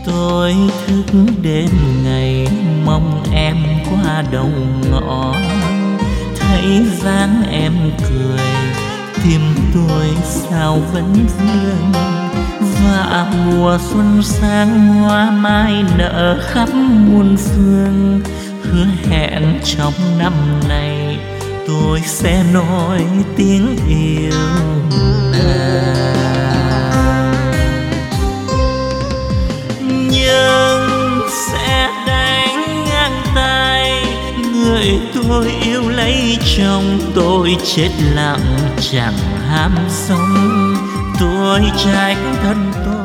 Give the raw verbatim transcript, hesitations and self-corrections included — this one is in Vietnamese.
Tôi thức đêm ngày mong em qua đầu ngõ, thấy dáng em cười tim tôi sao vẫn vương. Và mùa xuân sang hoa mai nở khắp muôn phương, hứa hẹn trong năm này tôi sẽ nói tiếng yêu nàng. Nhưng sẽ đánh ngang tay người tôi yêu lấy chồng, tôi chết lặng chẳng ham sống. Tôi trách thân tôi